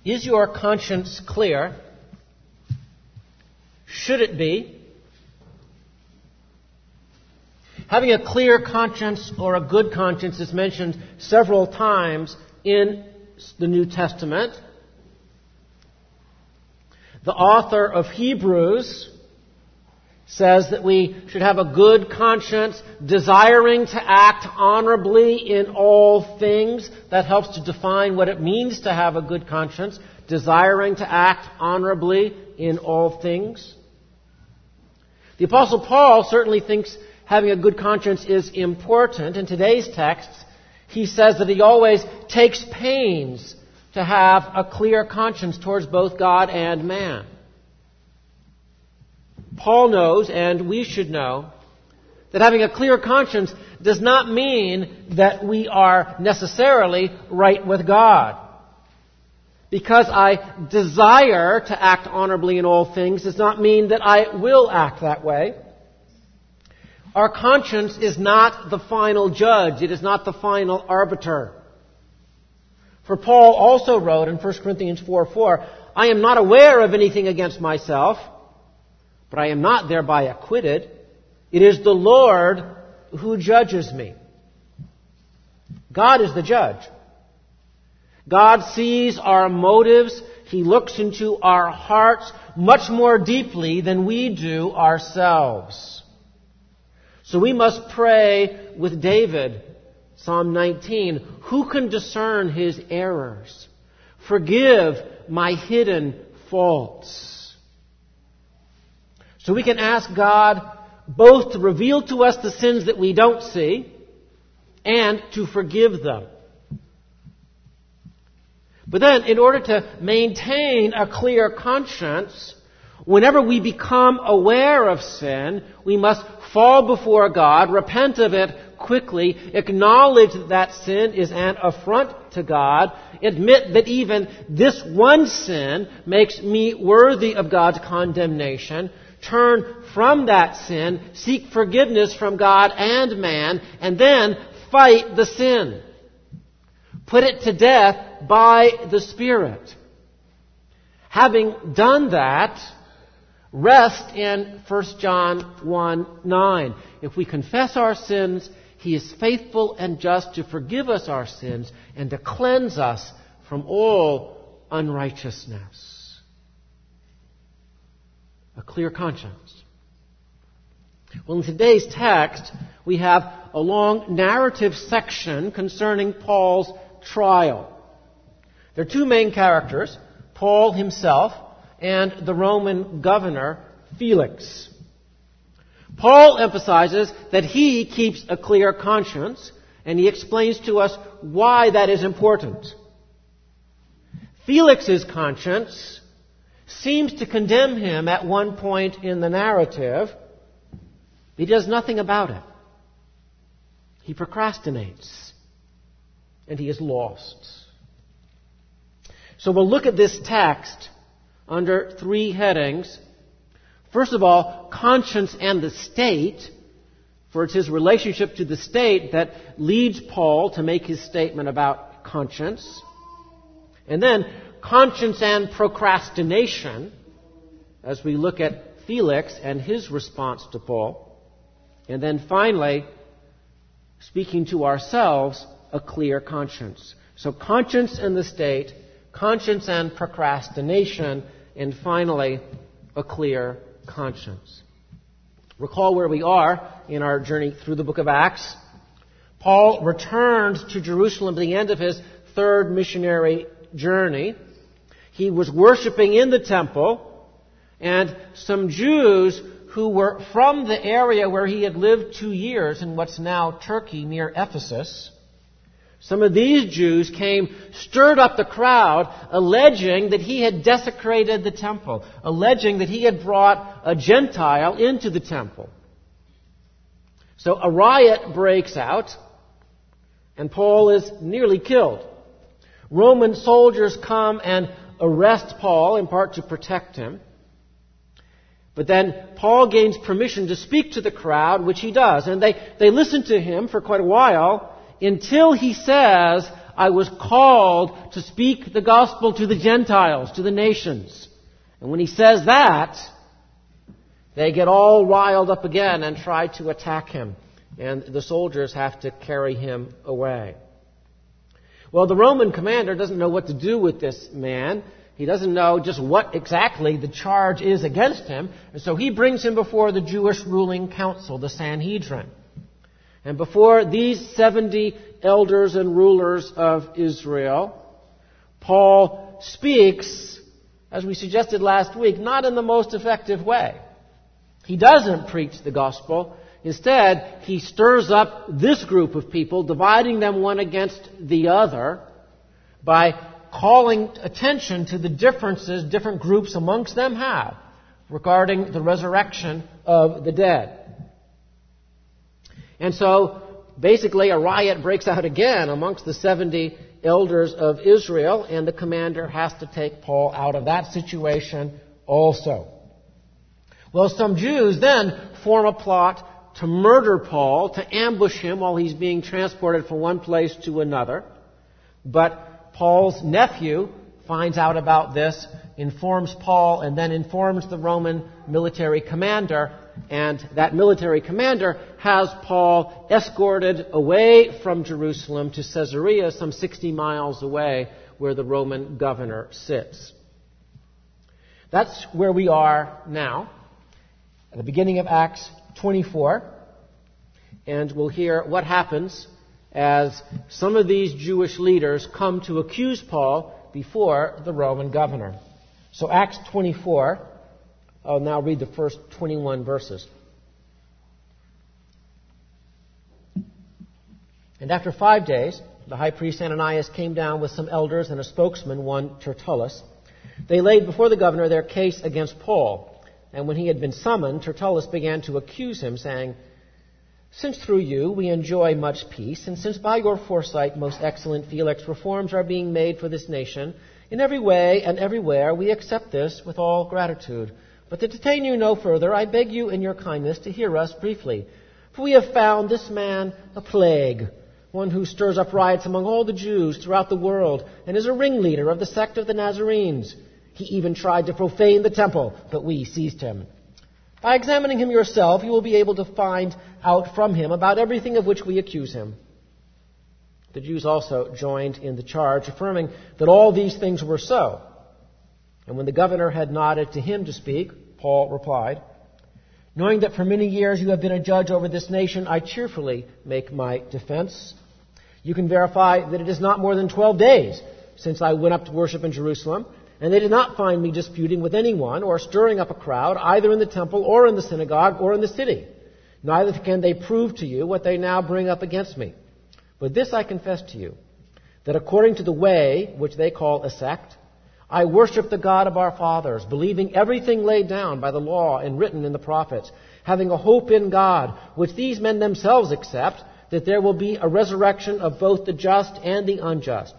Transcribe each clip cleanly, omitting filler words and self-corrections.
Is your conscience clear? Should it be? Having a clear conscience or a good conscience is mentioned several times in the New Testament. The author of Hebrews says that we should have a good conscience, desiring to act honorably in all things. That helps to define what it means to have a good conscience, desiring to act honorably in all things. The Apostle Paul certainly thinks having a good conscience is important. In today's text, he says that he always takes pains to have a clear conscience towards both God and man. Paul knows, and we should know, that having a clear conscience does not mean that we are necessarily right with God. Because I desire to act honorably in all things does not mean that I will act that way. Our conscience is not the final judge. It is not the final arbiter. For Paul also wrote in 1 Corinthians 4:4, I am not aware of anything against myself, but I am not thereby acquitted. It is the Lord who judges me. God is the judge. God sees our motives. He looks into our hearts much more deeply than we do ourselves. So we must pray with David, Psalm 19, who can discern his errors? Forgive my hidden faults. So we can ask God both to reveal to us the sins that we don't see and to forgive them. But then, in order to maintain a clear conscience, whenever we become aware of sin, we must fall before God, repent of it quickly, acknowledge that that sin is an affront to God, admit that even this one sin makes me worthy of God's condemnation, turn from that sin, seek forgiveness from God and man, and then fight the sin. Put it to death by the Spirit. Having done that, rest in 1 John 1:9. If we confess our sins, He is faithful and just to forgive us our sins and to cleanse us from all unrighteousness. A clear conscience. Well, in today's text, we have a long narrative section concerning Paul's trial. There are two main characters, Paul himself and the Roman governor, Felix. Paul emphasizes that he keeps a clear conscience, and he explains to us why that is important. Felix's conscience seems to condemn him at one point in the narrative. He does nothing about it. He procrastinates, and he is lost. So we'll look at this text under three headings. First of all, conscience and the state, for it's his relationship to the state that leads Paul to make his statement about conscience. And then, conscience and procrastination, as we look at Felix and his response to Paul. And then finally, speaking to ourselves, a clear conscience. So conscience and the state, conscience and procrastination, and finally, a clear conscience. Recall where we are in our journey through the book of Acts. Paul returned to Jerusalem at the end of his third missionary journey. He was worshiping in the temple, and some Jews who were from the area where he had lived 2 years in what's now Turkey near Ephesus, some of these Jews came, stirred up the crowd, alleging that he had desecrated the temple, alleging that he had brought a Gentile into the temple. So a riot breaks out, and Paul is nearly killed. Roman soldiers come and arrest Paul, in part to protect him. But then Paul gains permission to speak to the crowd, which he does. And they listen to him for quite a while, until he says, I was called to speak the gospel to the Gentiles, to the nations. And when he says that, they get all riled up again and try to attack him. And the soldiers have to carry him away. Well, the Roman commander doesn't know what to do with this man. He doesn't know just what exactly the charge is against him. And so he brings him before the Jewish ruling council, the Sanhedrin. And before these 70 elders and rulers of Israel, Paul speaks, as we suggested last week, not in the most effective way. He doesn't preach the gospel. Instead, he stirs up this group of people, dividing them one against the other, by calling attention to the differences different groups amongst them have regarding the resurrection of the dead. And so, basically, a riot breaks out again amongst the 70 elders of Israel, and the commander has to take Paul out of that situation also. Well, some Jews then form a plot to murder Paul, to ambush him while he's being transported from one place to another. But Paul's nephew finds out about this, informs Paul, and then informs the Roman military commander. And that military commander has Paul escorted away from Jerusalem to Caesarea, some 60 miles away, where the Roman governor sits. That's where we are now, at the beginning of Acts 24, and we'll hear what happens as some of these Jewish leaders come to accuse Paul before the Roman governor. So Acts 24, I'll now read the first 21 verses. And after 5 days, the high priest Ananias came down with some elders and a spokesman, one Tertullus. They laid before the governor their case against Paul. And when he had been summoned, Tertullus began to accuse him, saying, "Since through you we enjoy much peace, and since by your foresight, most excellent Felix, reforms are being made for this nation, in every way and everywhere we accept this with all gratitude. But to detain you no further, I beg you in your kindness to hear us briefly. For we have found this man a plague, one who stirs up riots among all the Jews throughout the world, and is a ringleader of the sect of the Nazarenes. He even tried to profane the temple, but we seized him. By examining him yourself, you will be able to find out from him about everything of which we accuse him." The Jews also joined in the charge, affirming that all these things were so. And when the governor had nodded to him to speak, Paul replied, "Knowing that for many years you have been a judge over this nation, I cheerfully make my defense. You can verify that it is not more than 12 days since I went up to worship in Jerusalem, and they did not find me disputing with anyone or stirring up a crowd, either in the temple or in the synagogue or in the city. Neither can they prove to you what they now bring up against me. But this I confess to you, that according to the way, which they call a sect, I worship the God of our fathers, believing everything laid down by the law and written in the prophets, having a hope in God, which these men themselves accept, that there will be a resurrection of both the just and the unjust.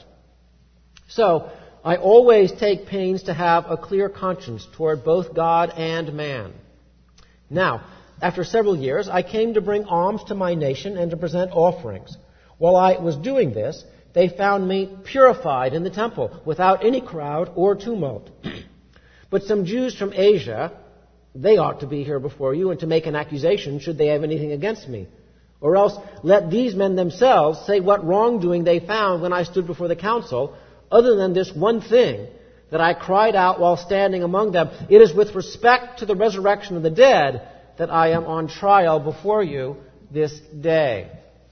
So, I always take pains to have a clear conscience toward both God and man. Now, after several years, I came to bring alms to my nation and to present offerings. While I was doing this, they found me purified in the temple, without any crowd or tumult. But some Jews from Asia, they ought to be here before you and to make an accusation should they have anything against me. Or else let these men themselves say what wrongdoing they found when I stood before the council, other than this one thing, that I cried out while standing among them. It is with respect to the resurrection of the dead that I am on trial before you this day."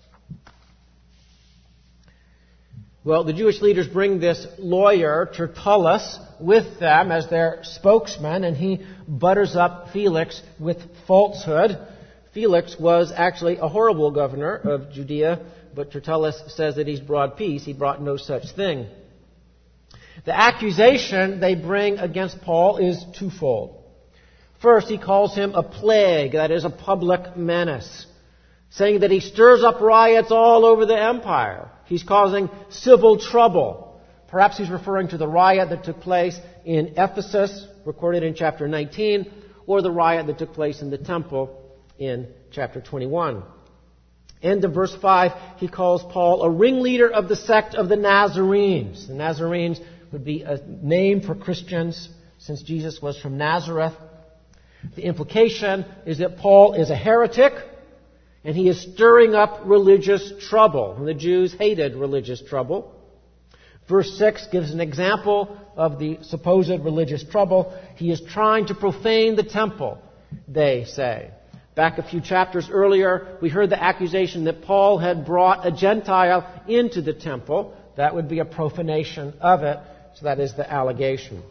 Well, the Jewish leaders bring this lawyer, Tertullus, with them as their spokesman, and he butters up Felix with falsehood. Felix was actually a horrible governor of Judea, but Tertullus says that he's brought peace. He brought no such thing. The accusation they bring against Paul is twofold. First, he calls him a plague, that is, a public menace, saying that he stirs up riots all over the empire. He's causing civil trouble. Perhaps he's referring to the riot that took place in Ephesus, recorded in chapter 19, or the riot that took place in the temple in chapter 21. End of verse 5, he calls Paul a ringleader of the sect of the Nazarenes. The Nazarenes would be a name for Christians since Jesus was from Nazareth. The implication is that Paul is a heretic and he is stirring up religious trouble. And the Jews hated religious trouble. Verse 6 gives an example of the supposed religious trouble. He is trying to profane the temple, they say. Back a few chapters earlier, we heard the accusation that Paul had brought a Gentile into the temple. That would be a profanation of it. So that is the allegation.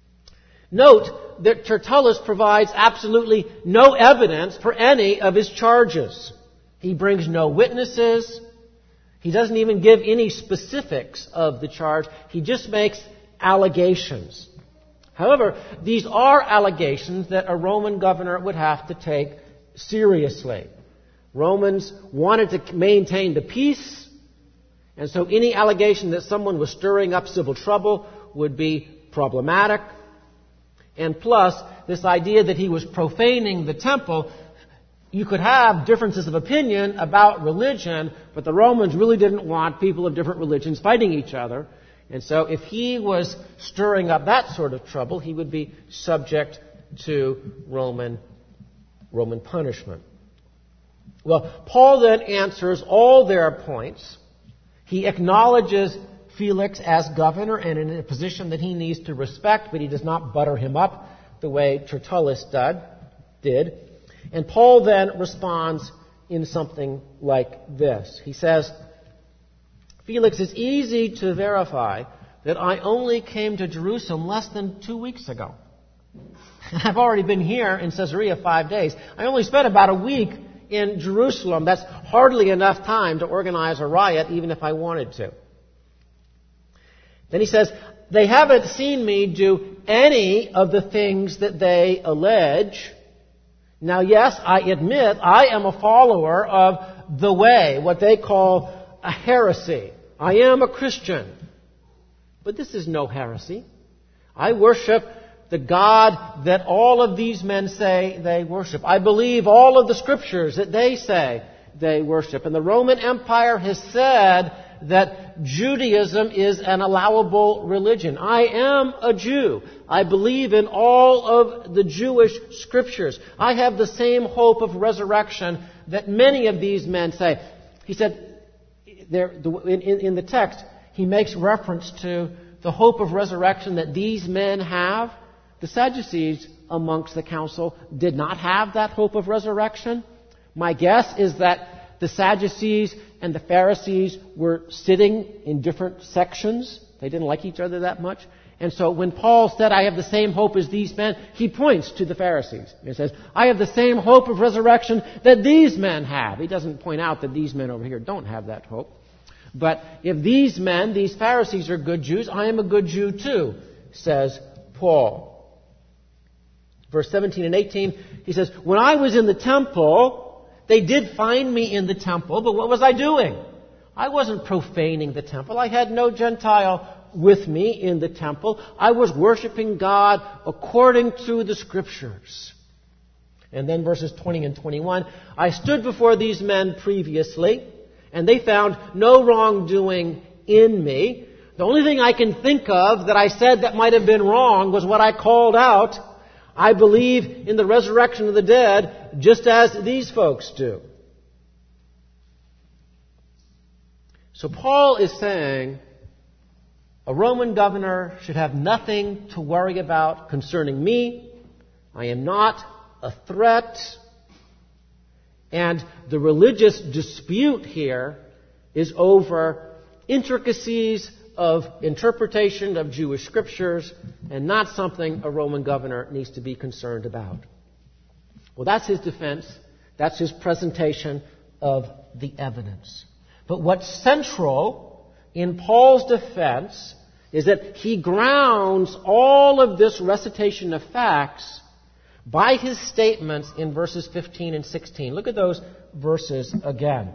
Note that Tertullus provides absolutely no evidence for any of his charges. He brings no witnesses. He doesn't even give any specifics of the charge. He just makes allegations. However, these are allegations that a Roman governor would have to take seriously. Romans wanted to maintain the peace, and so any allegation that someone was stirring up civil trouble would be problematic. And plus, this idea that he was profaning the temple, you could have differences of opinion about religion, but the Romans really didn't want people of different religions fighting each other. And so if he was stirring up that sort of trouble, he would be subject to Roman punishment. Well, Paul then answers all their points. He acknowledges Felix as governor and in a position that he needs to respect, but he does not butter him up the way Tertullus did. And Paul then responds in something like this. He says, Felix, it's easy to verify that I only came to Jerusalem less than 2 weeks ago. I've already been here in Caesarea 5 days. I only spent about a week in Jerusalem. That's hardly enough time to organize a riot, even if I wanted to. Then he says, they haven't seen me do any of the things that they allege. Now, yes, I admit I am a follower of the way, what they call a heresy. I am a Christian. But this is no heresy. I worship the God that all of these men say they worship. I believe all of the scriptures that they say they worship. And the Roman Empire has said that Judaism is an allowable religion. I am a Jew. I believe in all of the Jewish scriptures. I have the same hope of resurrection that many of these men say. He said, in the text, he makes reference to the hope of resurrection that these men have. The Sadducees amongst the council did not have that hope of resurrection. My guess is that the Sadducees and the Pharisees were sitting in different sections. They didn't like each other that much. And so when Paul said, I have the same hope as these men, he points to the Pharisees. He says, I have the same hope of resurrection that these men have. He doesn't point out that these men over here don't have that hope. But if these men, these Pharisees, are good Jews, I am a good Jew too, says Paul. Verse 17 and 18, he says, when I was in the temple, they did find me in the temple, but what was I doing? I wasn't profaning the temple. I had no Gentile with me in the temple. I was worshiping God according to the Scriptures. And then verses 20 and 21, I stood before these men previously, and they found no wrongdoing in me. The only thing I can think of that I said that might have been wrong was what I called out. I believe in the resurrection of the dead, just as these folks do. So Paul is saying a Roman governor should have nothing to worry about concerning me. I am not a threat. And the religious dispute here is over intricacies of interpretation of Jewish scriptures and not something a Roman governor needs to be concerned about. Well, that's his defense. That's his presentation of the evidence. But what's central in Paul's defense is that he grounds all of this recitation of facts by his statements in verses 15 and 16. Look at those verses again.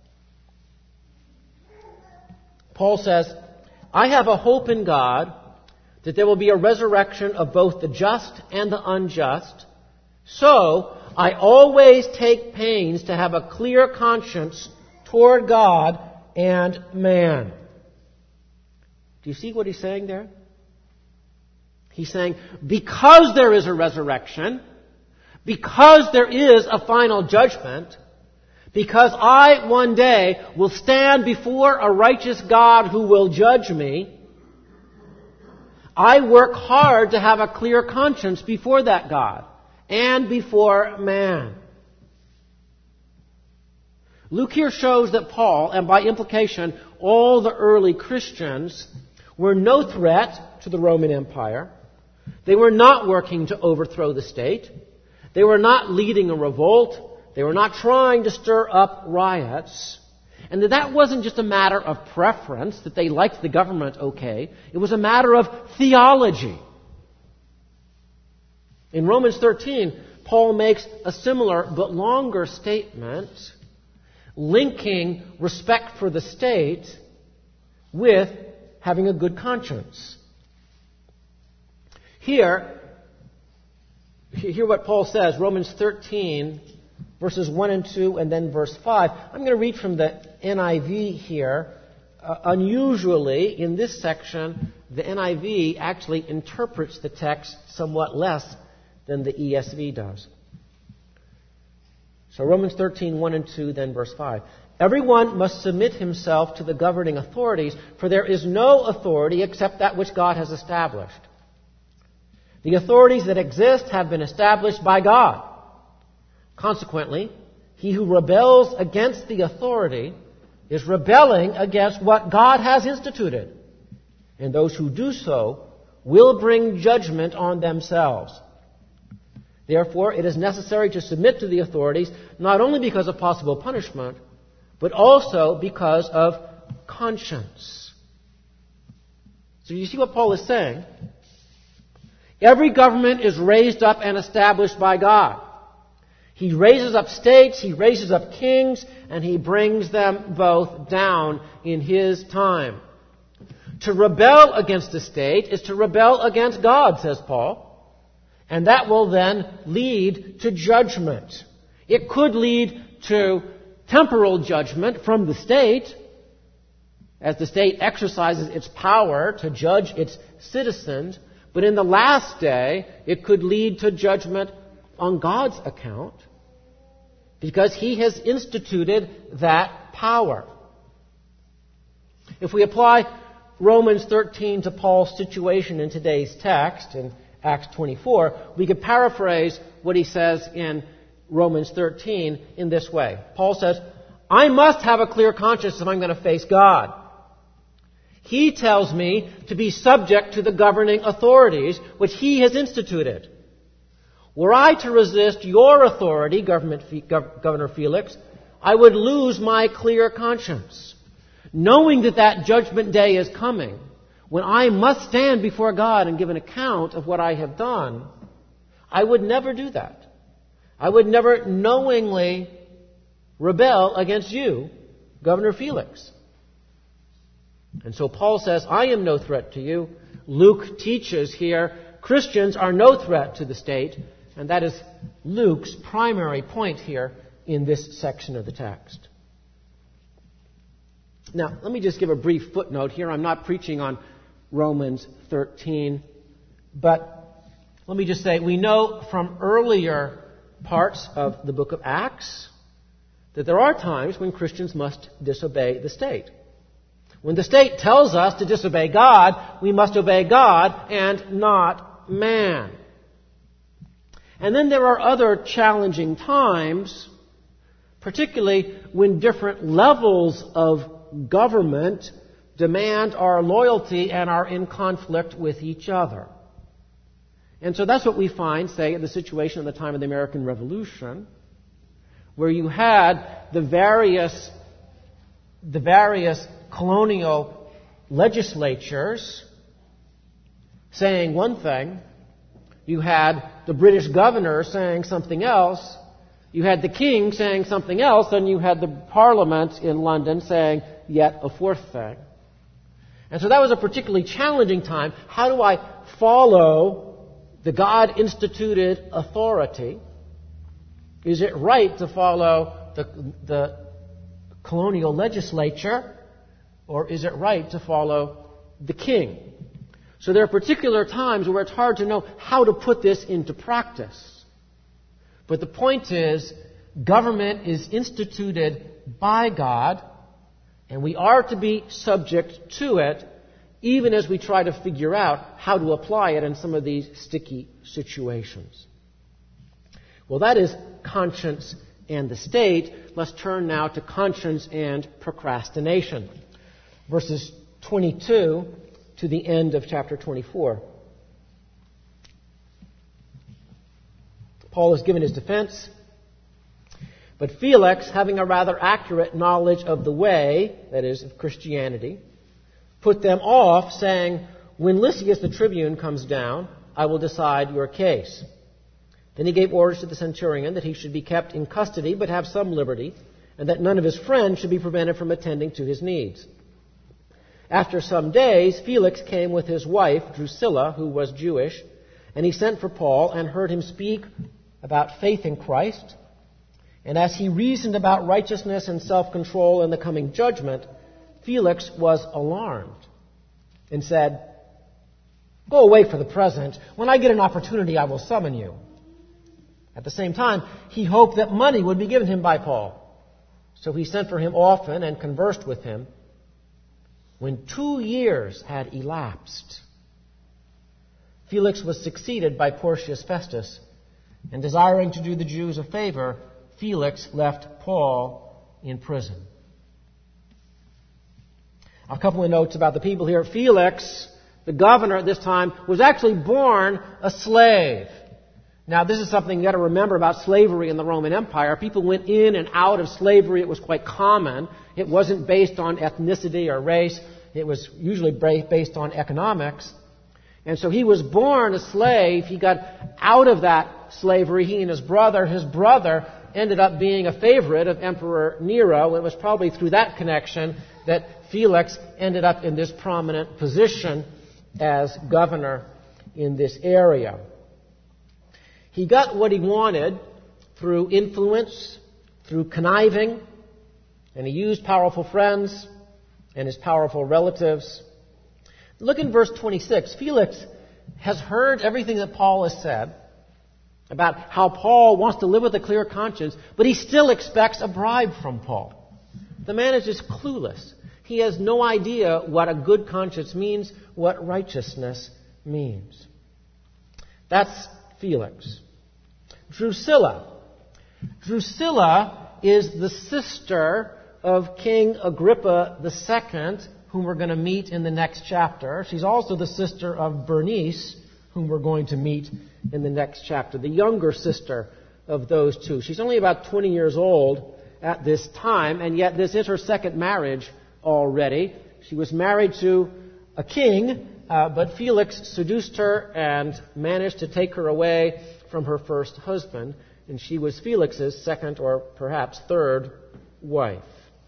Paul says, I have a hope in God that there will be a resurrection of both the just and the unjust. So, I always take pains to have a clear conscience toward God and man. Do you see what he's saying there? He's saying, because there is a resurrection, because there is a final judgment, because I one day will stand before a righteous God who will judge me, I work hard to have a clear conscience before that God and before man. Luke here shows that Paul, and by implication all the early Christians, were no threat to the Roman Empire. They were not working to overthrow the state. They were not leading a revolt. They were not trying to stir up riots. And that wasn't just a matter of preference, that they liked the government okay. It was a matter of theology. In Romans 13, Paul makes a similar but longer statement, linking respect for the state with having a good conscience. Hear what Paul says, Romans 13, verses 1 and 2, and then verse 5. I'm going to read from the NIV here. Unusually, in this section, the NIV actually interprets the text somewhat less than the ESV does. So Romans 13, 1 and 2, then verse 5. Everyone must submit himself to the governing authorities, for there is no authority except that which God has established. The authorities that exist have been established by God. Consequently, he who rebels against the authority is rebelling against what God has instituted. And those who do so will bring judgment on themselves. Therefore, it is necessary to submit to the authorities, not only because of possible punishment, but also because of conscience. So you see what Paul is saying? Every government is raised up and established by God. He raises up states, he raises up kings, and he brings them both down in his time. To rebel against the state is to rebel against God, says Paul. And that will then lead to judgment. It could lead to temporal judgment from the state, as the state exercises its power to judge its citizens. But in the last day, it could lead to judgment on God's account, because he has instituted that power. If we apply Romans 13 to Paul's situation in today's text, in Acts 24, we could paraphrase what he says in Romans 13 in this way. Paul says, I must have a clear conscience if I'm going to face God. He tells me to be subject to the governing authorities which he has instituted. Were I to resist your authority, Governor Felix, I would lose my clear conscience. Knowing that judgment day is coming, when I must stand before God and give an account of what I have done, I would never do that. I would never knowingly rebel against you, Governor Felix. And so Paul says, I am no threat to you. Luke teaches here, Christians are no threat to the state. And that is Luke's primary point here in this section of the text. Now, let me just give a brief footnote here. I'm not preaching on Romans 13, but let me just say, we know from earlier parts of the book of Acts that there are times when Christians must disobey the state. When the state tells us to disobey God, we must obey God and not man. And then there are other challenging times, particularly when different levels of government demand our loyalty and are in conflict with each other. And so that's what we find, say, in the situation at the time of the American Revolution, where you had the various colonial legislatures saying one thing. You had the British governor saying something else. You had the king saying something else. And you had the parliament in London saying yet a fourth thing. And so that was a particularly challenging time. How do I follow the God-instituted authority? Is it right to follow the colonial legislature, or is it right to follow the king? So there are particular times where it's hard to know how to put this into practice. But the point is, government is instituted by God, and we are to be subject to it, even as we try to figure out how to apply it in some of these sticky situations. Well, that is conscience and the state. Let's turn now to conscience and procrastination. Verses 22 to the end of chapter 24. Paul has given his defense. But Felix, having a rather accurate knowledge of the way, that is, of Christianity, put them off, saying, "When Lysias the tribune comes down, I will decide your case." Then he gave orders to the centurion that he should be kept in custody but have some liberty, and that none of his friends should be prevented from attending to his needs. After some days, Felix came with his wife, Drusilla, who was Jewish, and he sent for Paul and heard him speak about faith in Christ. And as he reasoned about righteousness and self-control and the coming judgment, Felix was alarmed and said, "Go away for the present. When I get an opportunity, I will summon you." At the same time, he hoped that money would be given him by Paul. So he sent for him often and conversed with him. When 2 years had elapsed, Felix was succeeded by Porcius Festus, and desiring to do the Jews a favor, Felix left Paul in prison. A couple of notes about the people here. Felix, the governor at this time, was actually born a slave. Now, this is something you've got to remember about slavery in the Roman Empire. People went in and out of slavery. It was quite common. It wasn't based on ethnicity or race. It was usually based on economics. And so he was born a slave. He got out of that slavery, he and his brother. His brother ended up being a favorite of Emperor Nero. It was probably through that connection that Felix ended up in this prominent position as governor in this area. He got what he wanted through influence, through conniving, and he used powerful friends and his powerful relatives. Look in verse 26. Felix has heard everything that Paul has said about how Paul wants to live with a clear conscience, but he still expects a bribe from Paul. The man is just clueless. He has no idea what a good conscience means, what righteousness means. That's Felix. Drusilla. Drusilla is the sister of King Agrippa II, whom we're going to meet in the next chapter. She's also the sister of Bernice, whom we're going to meet in the next chapter, the younger sister of those two. She's only about 20 years old at this time, and yet this is her second marriage already. She was married to a king, but Felix seduced her and managed to take her away from her first husband, and she was Felix's second or perhaps third wife.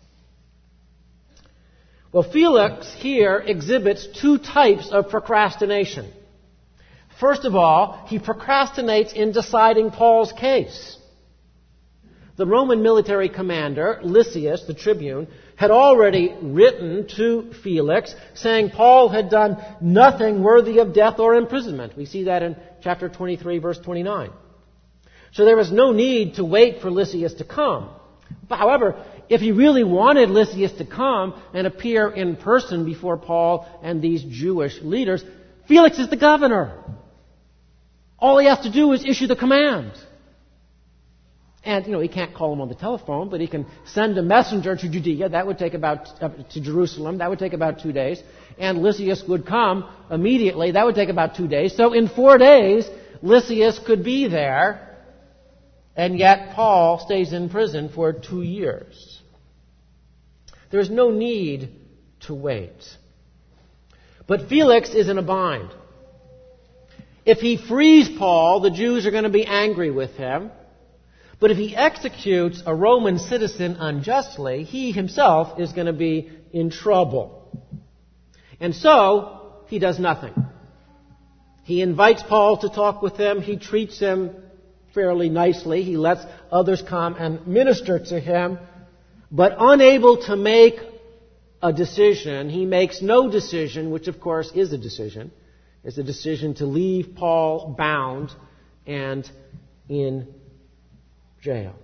Well, Felix here exhibits two types of procrastination. First of all, he procrastinates in deciding Paul's case. The Roman military commander, Lysias, the tribune, had already written to Felix saying Paul had done nothing worthy of death or imprisonment. We see that in chapter 23, verse 29. So there was no need to wait for Lysias to come. However, if he really wanted Lysias to come and appear in person before Paul and these Jewish leaders, Felix is the governor. All he has to do is issue the command. And, he can't call him on the telephone, but he can send a messenger to Judea. That would take to Jerusalem. That would take about 2 days. And Lysias would come immediately. That would take about 2 days. So in 4 days, Lysias could be there. And yet Paul stays in prison for 2 years. There's no need to wait. But Felix is in a bind. If he frees Paul, the Jews are going to be angry with him. But if he executes a Roman citizen unjustly, he himself is going to be in trouble. And so, he does nothing. He invites Paul to talk with him. He treats him fairly nicely. He lets others come and minister to him. But unable to make a decision, he makes no decision, which of course is a decision. It's a decision to leave Paul bound and in jail.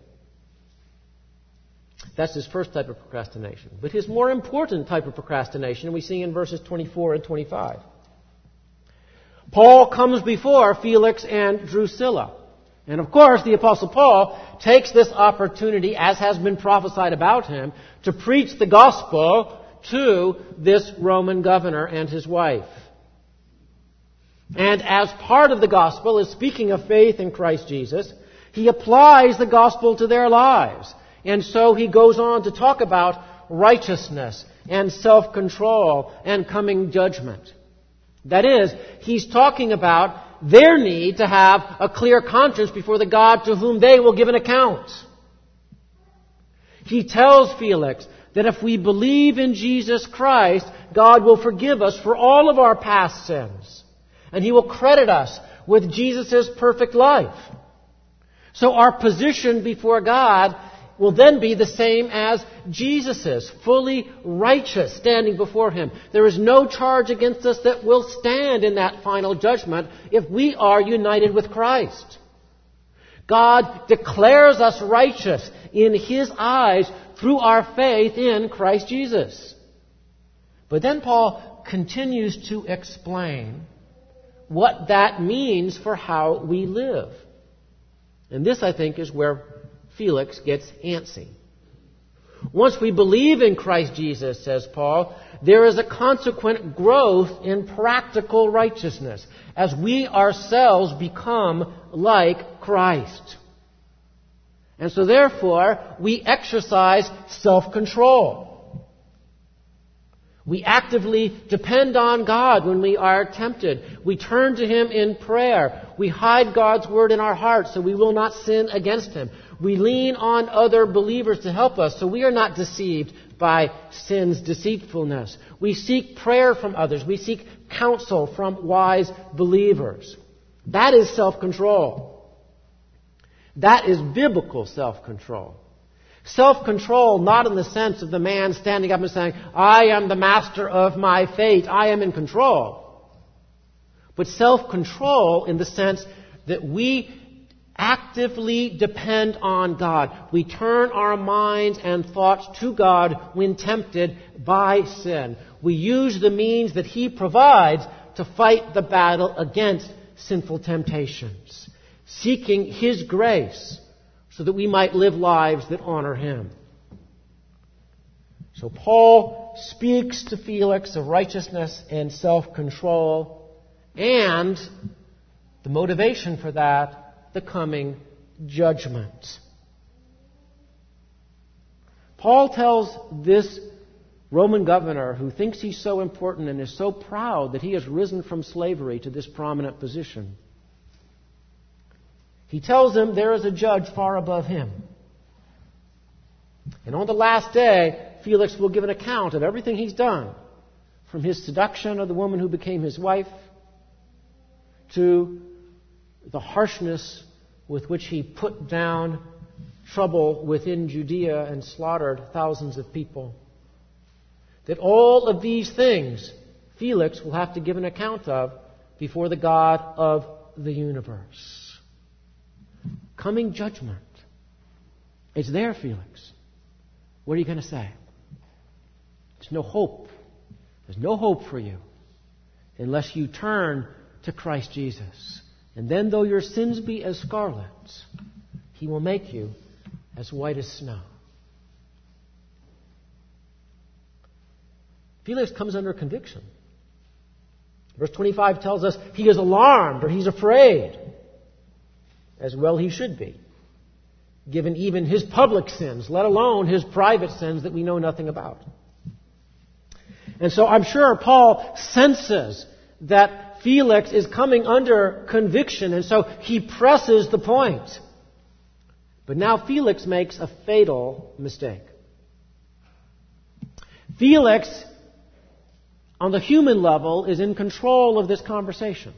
That's his first type of procrastination. But his more important type of procrastination we see in verses 24 and 25. Paul comes before Felix and Drusilla. And of course, the Apostle Paul takes this opportunity, as has been prophesied about him, to preach the gospel to this Roman governor and his wife. And as part of the gospel is speaking of faith in Christ Jesus, he applies the gospel to their lives. And so he goes on to talk about righteousness and self-control and coming judgment. That is, he's talking about their need to have a clear conscience before the God to whom they will give an account. He tells Felix that if we believe in Jesus Christ, God will forgive us for all of our past sins. And He will credit us with Jesus' perfect life. So our position before God will then be the same as Jesus's, fully righteous, standing before Him. There is no charge against us that will stand in that final judgment if we are united with Christ. God declares us righteous in His eyes through our faith in Christ Jesus. But then Paul continues to explain what that means for how we live. And this, I think, is where Felix gets antsy. Once we believe in Christ Jesus, says Paul, there is a consequent growth in practical righteousness as we ourselves become like Christ. And so therefore, we exercise self-control. We actively depend on God when we are tempted. We turn to Him in prayer. We hide God's Word in our hearts so we will not sin against Him. We lean on other believers to help us so we are not deceived by sin's deceitfulness. We seek prayer from others. We seek counsel from wise believers. That is self-control. That is biblical self-control. Self-control not in the sense of the man standing up and saying, I am the master of my fate, I am in control. But self-control in the sense that we actively depend on God. We turn our minds and thoughts to God when tempted by sin. We use the means that He provides to fight the battle against sinful temptations, seeking His grace so that we might live lives that honor Him. So Paul speaks to Felix of righteousness and self-control and the motivation for that, the coming judgment. Paul tells this Roman governor who thinks he's so important and is so proud that he has risen from slavery to this prominent position. He tells him there is a judge far above him. And on the last day, Felix will give an account of everything he's done, from his seduction of the woman who became his wife to the harshness with which he put down trouble within Judea and slaughtered thousands of people. That all of these things Felix will have to give an account of before the God of the universe. Coming judgment. It's there, Felix. What are you going to say? There's no hope. There's no hope for you unless you turn to Christ Jesus. And then though your sins be as scarlet, He will make you as white as snow. Felix comes under conviction. Verse 25 tells us he is alarmed or he's afraid. As well he should be, given even his public sins, let alone his private sins that we know nothing about. And so I'm sure Paul senses that Felix is coming under conviction, and so he presses the point. But now Felix makes a fatal mistake. Felix, on the human level, is in control of this conversation.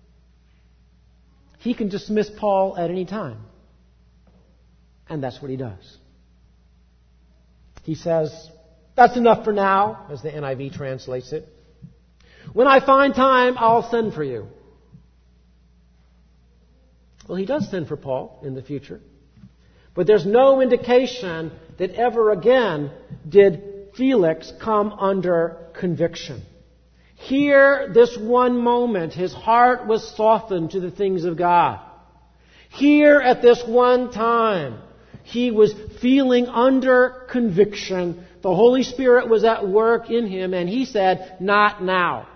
He can dismiss Paul at any time. And that's what he does. He says, "That's enough for now," as the NIV translates it. "When I find time, I'll send for you." Well, he does send for Paul in the future. But there's no indication that ever again did Felix come under conviction. Here, this one moment, his heart was softened to the things of God. Here, at this one time, he was feeling under conviction. The Holy Spirit was at work in him, and he said, "Not now."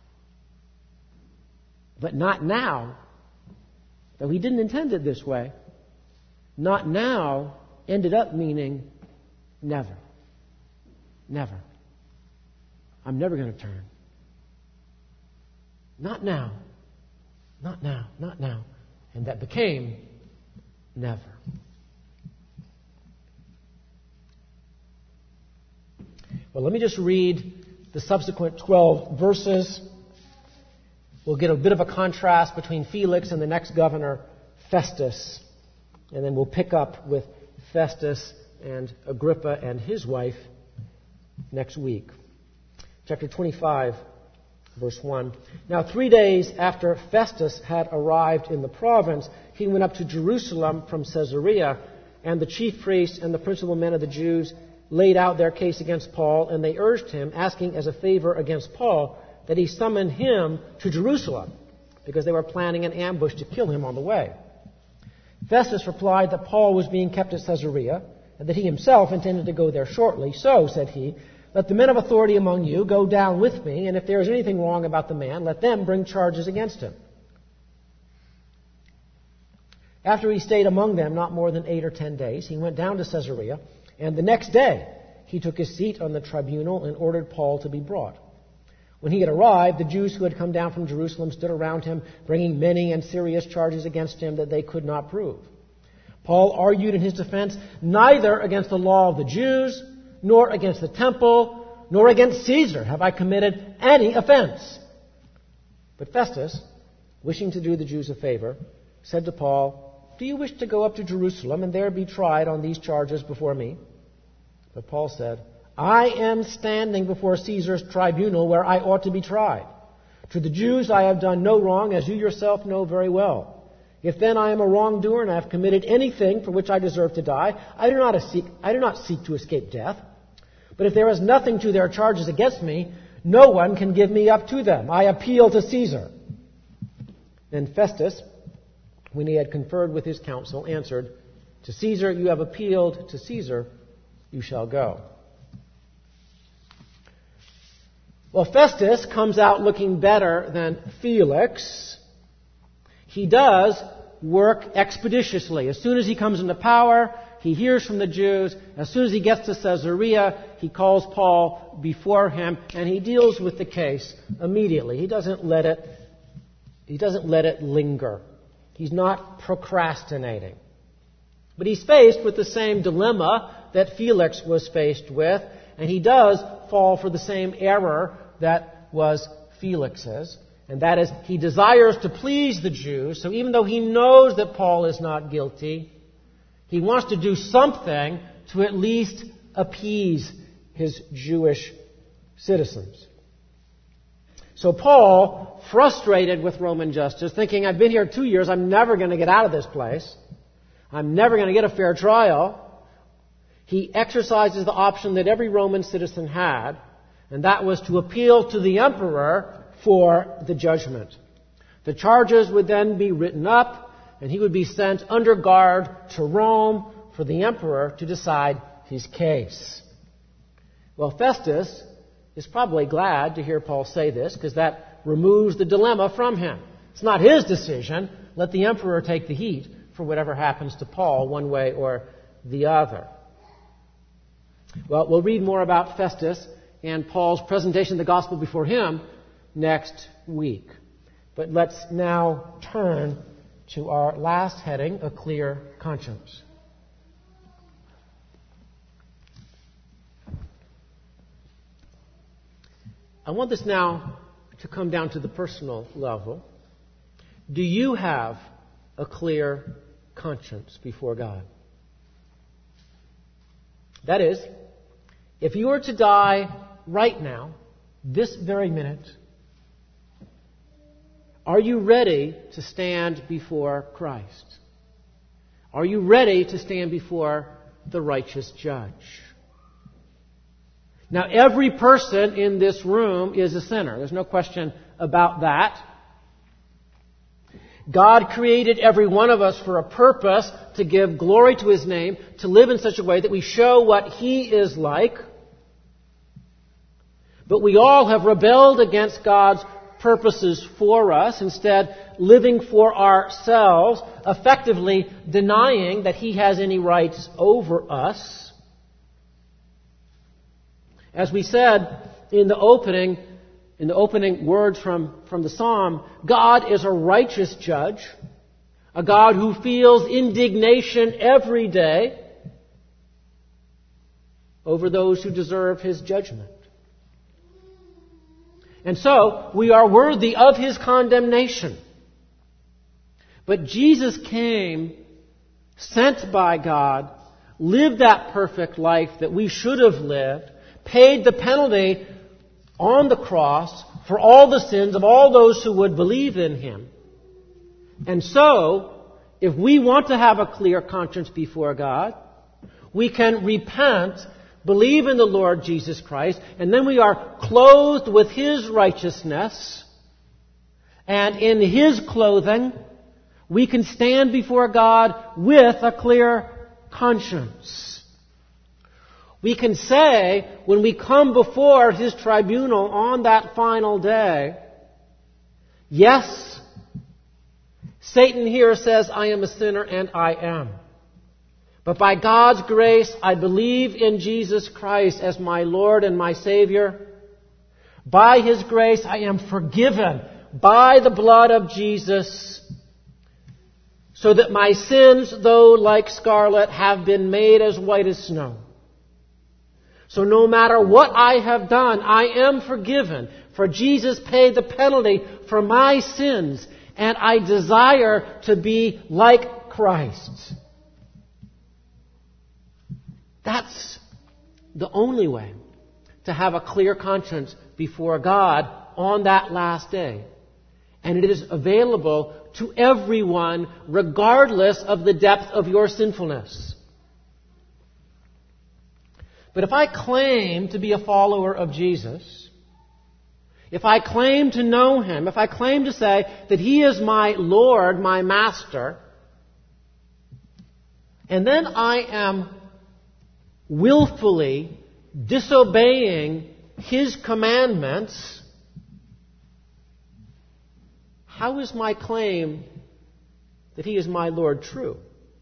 But not now, though he didn't intend it this way, not now ended up meaning never. Never. I'm never going to turn. Not now. Not now. Not now. And that became never. Well, let me just read the subsequent 12 verses. We'll get a bit of a contrast between Felix and the next governor, Festus. And then we'll pick up with Festus and Agrippa and his wife next week. Chapter 25, verse 1. Now 3 days after Festus had arrived in the province, he went up to Jerusalem from Caesarea, and the chief priests and the principal men of the Jews laid out their case against Paul, and they urged him, asking as a favor against Paul, that he summon him to Jerusalem, because they were planning an ambush to kill him on the way. Festus replied that Paul was being kept at Caesarea, and that he himself intended to go there shortly. "So," said he, "let the men of authority among you go down with me, and if there is anything wrong about the man, let them bring charges against him." After he stayed among them not more than 8 or 10 days, he went down to Caesarea, and the next day he took his seat on the tribunal and ordered Paul to be brought. When he had arrived, the Jews who had come down from Jerusalem stood around him, bringing many and serious charges against him that they could not prove. Paul argued in his defense, "Neither against the law of the Jews, nor against the temple, nor against Caesar have I committed any offense." But Festus, wishing to do the Jews a favor, said to Paul, "Do you wish to go up to Jerusalem and there be tried on these charges before me?" But Paul said, "I am standing before Caesar's tribunal where I ought to be tried. To the Jews I have done no wrong, as you yourself know very well. If then I am a wrongdoer and I have committed anything for which I deserve to die, I do not seek to escape death. But if there is nothing to their charges against me, no one can give me up to them. I appeal to Caesar." Then Festus, when he had conferred with his council, answered, "To Caesar you have appealed, to Caesar you shall go." Well, Festus comes out looking better than Felix. He does work expeditiously. As soon as he comes into power, he hears from the Jews. As soon as he gets to Caesarea, he calls Paul before him, and he deals with the case immediately. He doesn't let it linger. He's not procrastinating. But he's faced with the same dilemma that Felix was faced with, and he does fall for the same error that was Felix's, and that is he desires to please the Jews, so even though he knows that Paul is not guilty, he wants to do something to at least appease his Jewish citizens. So Paul, frustrated with Roman justice, thinking, "I've been here 2 years, I'm never going to get out of this place. I'm never going to get a fair trial." He exercises the option that every Roman citizen had, and that was to appeal to the emperor for the judgment. The charges would then be written up, and he would be sent under guard to Rome for the emperor to decide his case. Well, Festus is probably glad to hear Paul say this, because that removes the dilemma from him. It's not his decision. Let the emperor take the heat for whatever happens to Paul, one way or the other. Well, we'll read more about Festus and Paul's presentation of the gospel before him next week. But let's now turn to our last heading, a clear conscience. I want this now to come down to the personal level. Do you have a clear conscience before God? That is, If you were to die right now, this very minute, are you ready to stand before Christ? Are you ready to stand before the righteous judge? Now, every person in this room is a sinner. There's no question about that. God created every one of us for a purpose, to give glory to His name, to live in such a way that we show what He is like. But we all have rebelled against God's purposes for us, instead living for ourselves, effectively denying that He has any rights over us. As we said in the opening words from the psalm, God is a righteous judge, a God who feels indignation every day over those who deserve His judgment. And so, we are worthy of His condemnation. But Jesus came, sent by God, lived that perfect life that we should have lived, paid the penalty on the cross for all the sins of all those who would believe in Him. And so, if we want to have a clear conscience before God, we can repent, believe in the Lord Jesus Christ, and then we are clothed with His righteousness, and in His clothing, we can stand before God with a clear conscience. We can say, when we come before His tribunal on that final day, yes, Satan here says, I am a sinner, and I am. But by God's grace, I believe in Jesus Christ as my Lord and my Savior. By His grace, I am forgiven by the blood of Jesus, so that my sins, though like scarlet, have been made as white as snow. So no matter what I have done, I am forgiven, for Jesus paid the penalty for my sins, and I desire to be like Christ. That's the only way to have a clear conscience before God on that last day. And it is available to everyone, regardless of the depth of your sinfulness. But if I claim to be a follower of Jesus, if I claim to know Him, if I claim to say that He is my Lord, my Master, and then I am willfully disobeying His commandments, how is my claim that He is my Lord true?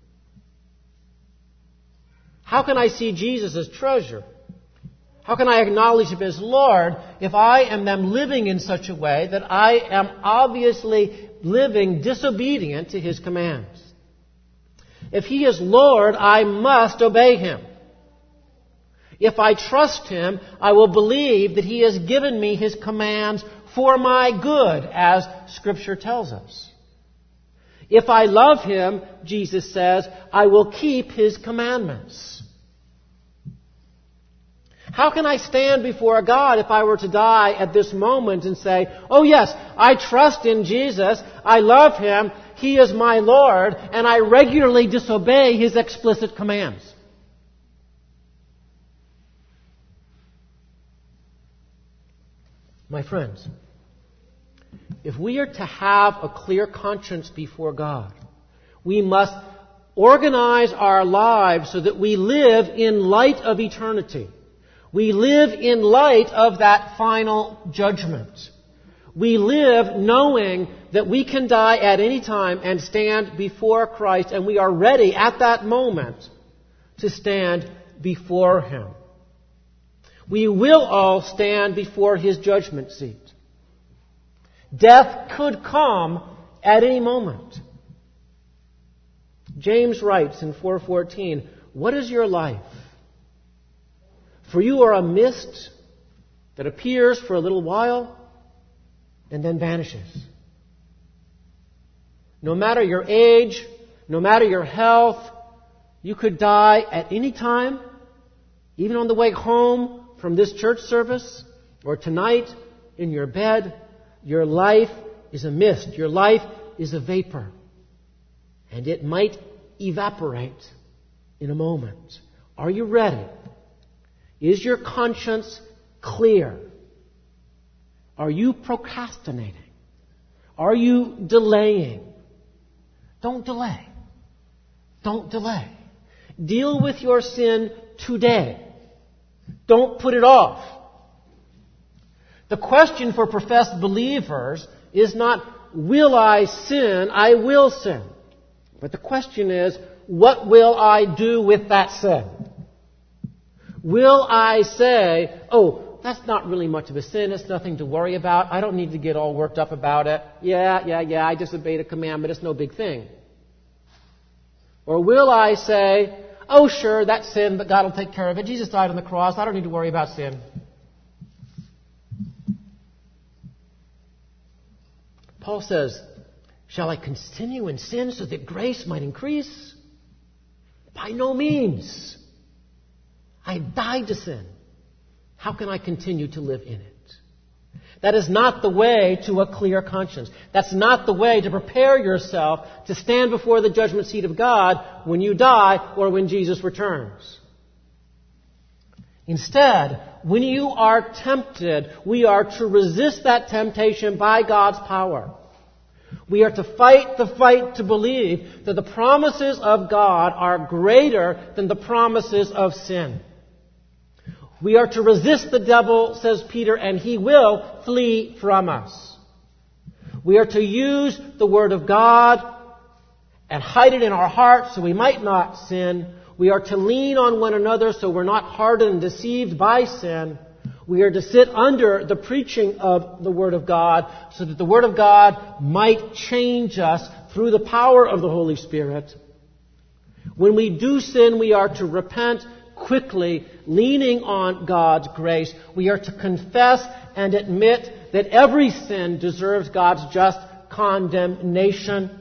How can I see Jesus as treasure? How can I acknowledge Him as Lord if I am then living in such a way that I am obviously living disobedient to His commands? If He is Lord, I must obey Him. If I trust Him, I will believe that He has given me His commands for my good, as Scripture tells us. If I love Him, Jesus says, I will keep His commandments. How can I stand before God if I were to die at this moment and say, oh yes, I trust in Jesus, I love Him, He is my Lord, and I regularly disobey His explicit commands? My friends, if we are to have a clear conscience before God, we must organize our lives so that we live in light of eternity. We live in light of that final judgment. We live knowing that we can die at any time and stand before Christ, and we are ready at that moment to stand before Him. We will all stand before His judgment seat. Death could come at any moment. James writes in 4:14, what is your life? For you are a mist that appears for a little while and then vanishes. No matter your age, no matter your health, you could die at any time, even on the way home from this church service, or tonight in your bed, your life is a mist. Your life is a vapor. And it might evaporate in a moment. Are you ready? Is your conscience clear? Are you procrastinating? Are you delaying? Don't delay. Don't delay. Deal with your sin today. Don't put it off. The question for professed believers is not, will I sin? I will sin. But the question is, what will I do with that sin? Will I say, oh, that's not really much of a sin. It's nothing to worry about. I don't need to get all worked up about it. Yeah, I disobeyed a commandment. It's no big thing. Or will I say, oh, sure, that's sin, but God will take care of it. Jesus died on the cross. I don't need to worry about sin. Paul says, shall I continue in sin so that grace might increase? By no means. I died to sin. How can I continue to live in it? That is not the way to a clear conscience. That's not the way to prepare yourself to stand before the judgment seat of God when you die or when Jesus returns. Instead, when you are tempted, we are to resist that temptation by God's power. We are to fight the fight to believe that the promises of God are greater than the promises of sin. We are to resist the devil, says Peter, and he will flee from us. We are to use the Word of God and hide it in our hearts so we might not sin. We are to lean on one another so we're not hardened and deceived by sin. We are to sit under the preaching of the Word of God so that the Word of God might change us through the power of the Holy Spirit. When we do sin, we are to repent quickly, leaning on God's grace. We are to confess and admit that every sin deserves God's just condemnation.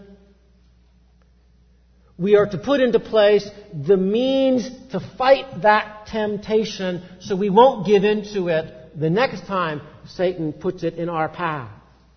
We are to put into place the means to fight that temptation so we won't give in to it the next time Satan puts it in our path.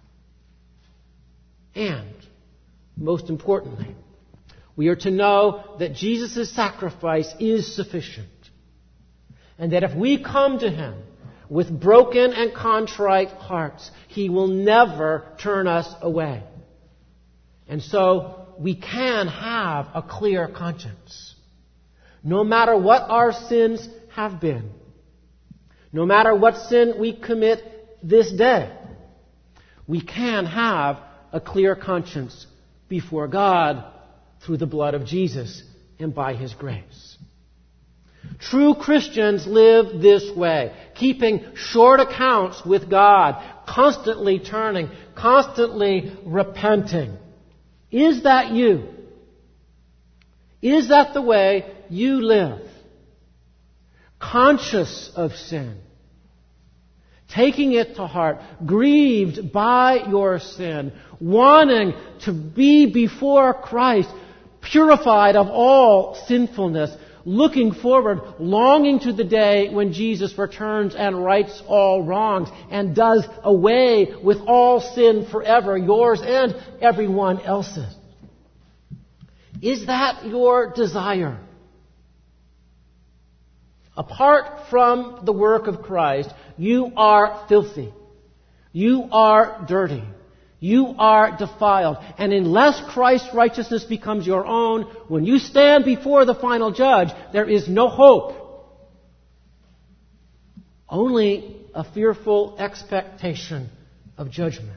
And, most importantly, we are to know that Jesus' sacrifice is sufficient. And that if we come to Him with broken and contrite hearts, He will never turn us away. And so we can have a clear conscience. No matter what our sins have been, no matter what sin we commit this day, we can have a clear conscience before God through the blood of Jesus and by His grace. True Christians live this way, keeping short accounts with God, constantly turning, constantly repenting. Is that you? Is that the way you live? Conscious of sin, taking it to heart, grieved by your sin, wanting to be before Christ, purified of all sinfulness, looking forward, longing to the day when Jesus returns and rights all wrongs and does away with all sin forever, yours and everyone else's. Is that your desire? Apart from the work of Christ, you are filthy. You are dirty. You are defiled. And unless Christ's righteousness becomes your own, when you stand before the final judge, there is no hope. Only a fearful expectation of judgment.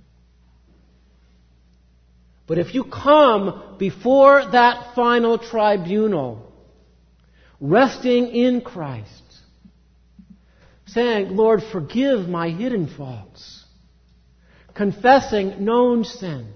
But if you come before that final tribunal, resting in Christ, saying, Lord, forgive my hidden faults, confessing known sin,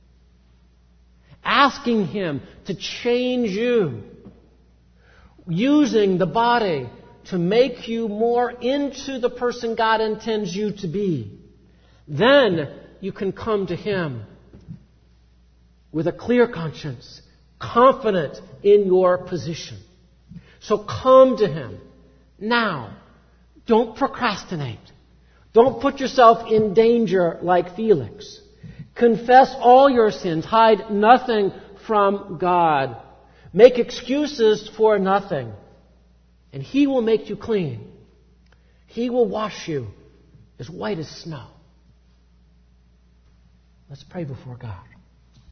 asking Him to change you, using the body to make you more into the person God intends you to be, then you can come to Him with a clear conscience, confident in your position. So come to Him now. Don't procrastinate. Don't put yourself in danger like Felix. Confess all your sins. Hide nothing from God. Make excuses for nothing. And He will make you clean. He will wash you as white as snow. Let's pray before God.